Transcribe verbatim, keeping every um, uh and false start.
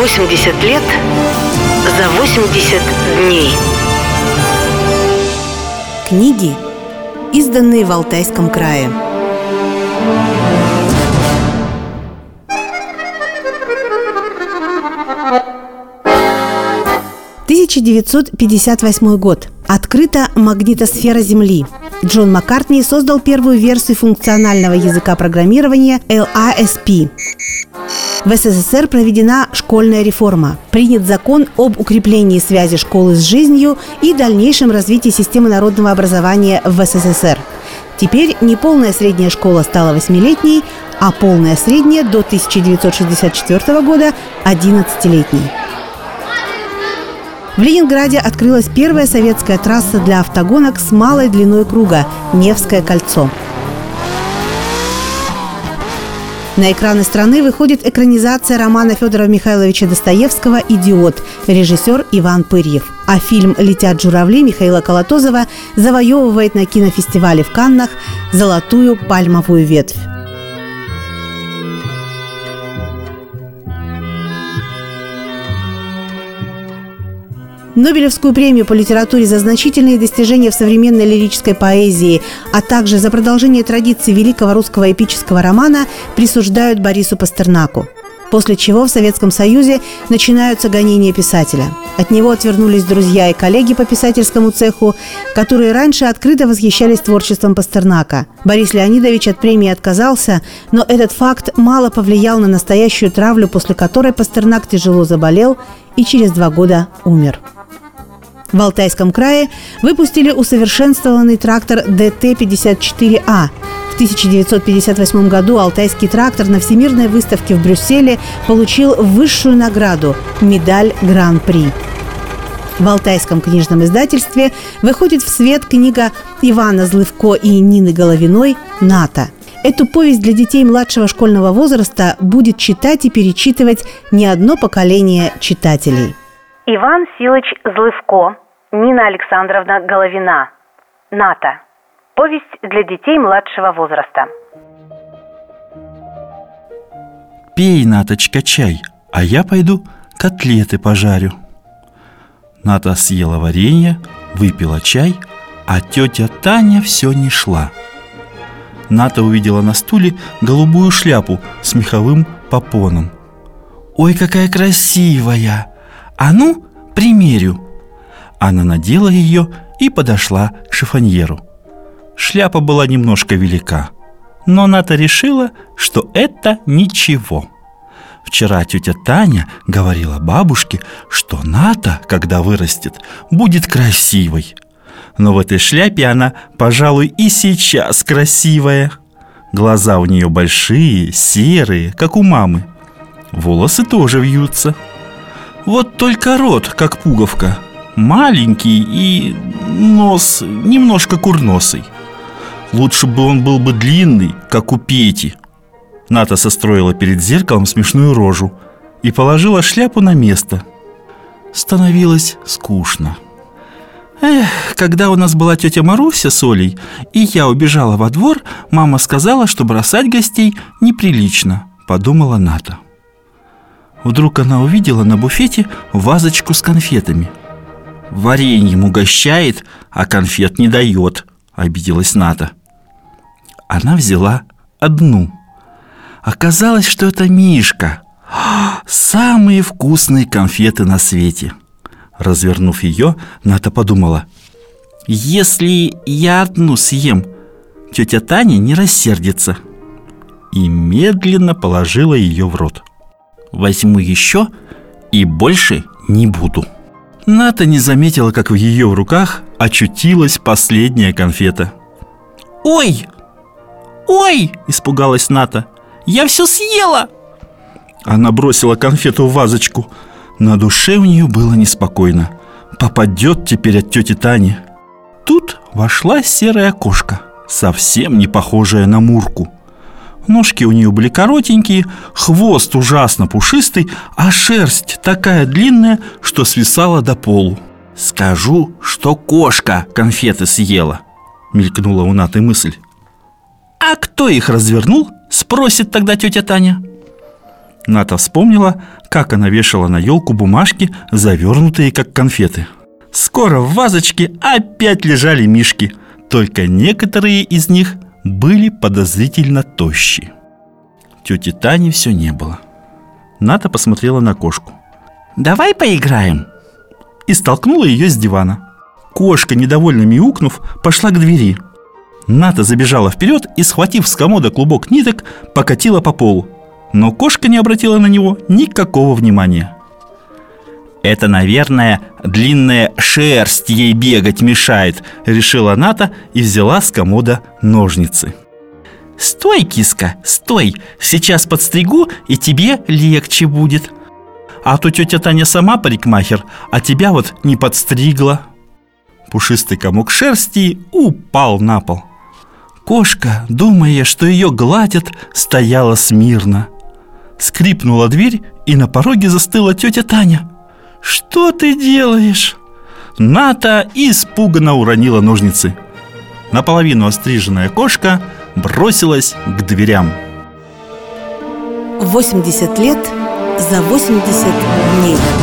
восемьдесят лет за восемьдесят дней. Книги, изданные в Алтайском крае. тысяча девятьсот пятьдесят восьмой год. Открыта магнитосфера Земли. Джон Маккартни создал первую версию функционального языка программирования эл эй эс пи. В эс эс эс эр проведена школьная реформа. Принят закон об укреплении связи школы с жизнью и дальнейшем развитии системы народного образования в эс эс эс эр. Теперь неполная средняя школа стала восьмилетней, а полная средняя до тысяча девятьсот шестьдесят четвёртого года – одиннадцатилетней. В Ленинграде открылась первая советская трасса для автогонок с малой длиной круга – Невское кольцо. На экраны страны выходит экранизация романа Федора Михайловича Достоевского «Идиот», режиссер Иван Пырьев. А фильм «Летят журавли» Михаила Колотозова завоевывает на кинофестивале в Каннах золотую пальмовую ветвь. Нобелевскую премию по литературе за значительные достижения в современной лирической поэзии, а также за продолжение традиций великого русского эпического романа присуждают Борису Пастернаку. После чего в Советском Союзе начинаются гонения писателя. От него отвернулись друзья и коллеги по писательскому цеху, которые раньше открыто восхищались творчеством Пастернака. Борис Леонидович от премии отказался, но этот факт мало повлиял на настоящую травлю, после которой Пастернак тяжело заболел и через два года умер. В Алтайском крае выпустили усовершенствованный трактор дэ тэ пятьдесят четыре а. В тысяча девятьсот пятьдесят восьмом году алтайский трактор на Всемирной выставке в Брюсселе получил высшую награду – медаль Гран-при. В Алтайском книжном издательстве выходит в свет книга Ивана Злывко и Нины Головиной «Ната». Эту повесть для детей младшего школьного возраста будет читать и перечитывать не одно поколение читателей. Иван Силыч Злывко, Нина Александровна Головина. «Ната». Повесть для детей младшего возраста. Пей, Наточка, чай, а я пойду котлеты пожарю. Ната съела варенье, выпила чай, а тетя Таня все не шла. Ната увидела на стуле голубую шляпу с меховым попоном. «Ой, какая красивая! А ну, примерю!» Она надела ее и подошла к шифоньеру. Шляпа была немножко велика, но Ната решила, что это ничего. Вчера тетя Таня говорила бабушке, что Ната, когда вырастет, будет красивой. Но в этой шляпе она, пожалуй, и сейчас красивая. Глаза у нее большие, серые, как у мамы. Волосы тоже вьются. Вот только рот, как пуговка, маленький и нос немножко курносый. Лучше бы он был бы длинный, как у Пети. Ната состроила перед зеркалом смешную рожу и положила шляпу на место. Становилось скучно. Эх, когда у нас была тетя Маруся с Олей, и я убежала во двор, мама сказала, что бросать гостей неприлично, подумала Ната. Вдруг она увидела на буфете вазочку с конфетами. «Вареньем угощает, а конфет не дает», — обиделась Ната. Она взяла одну. Оказалось, что это Мишка. Самые вкусные конфеты на свете. Развернув ее, Ната подумала: если я одну съем, тетя Таня не рассердится. И медленно положила ее в рот. Возьму еще и больше не буду. Ната не заметила, как в ее руках очутилась последняя конфета. «Ой! Ой!» – испугалась Ната. «Я все съела!» Она бросила конфету в вазочку. На душе у нее было неспокойно. Попадет теперь от тети Тани. Тут вошла серая кошка, совсем не похожая на Мурку. Ножки у нее были коротенькие, хвост ужасно пушистый, а шерсть такая длинная, что свисала до полу. «Скажу, что кошка конфеты съела», — мелькнула у Наты мысль. «А кто их развернул?» — спросит тогда тетя Таня. Ната вспомнила, как она вешала на елку бумажки, завернутые как конфеты. Скоро в вазочке опять лежали мишки, только некоторые из них были подозрительно тощие. Тети Тани все не было. Ната посмотрела на кошку. «Давай поиграем!» И столкнула ее с дивана. Кошка, недовольно мяукнув, пошла к двери. Ната забежала вперед и, схватив с комода клубок ниток, покатила по полу. Но кошка не обратила на него никакого внимания. «Это, наверное, длинная шерсть ей бегать мешает», — решила Ната и взяла с комода ножницы. «Стой, киска, стой! Сейчас подстригу, и тебе легче будет. А то тетя Таня сама парикмахер, а тебя вот не подстригла». Пушистый комок шерсти упал на пол. Кошка, думая, что ее гладят, стояла смирно. Скрипнула дверь, и на пороге застыла тетя Таня. «Что ты делаешь?» Ната испуганно уронила ножницы. Наполовину остриженная кошка бросилась к дверям. восемьдесят лет за восемьдесят дней.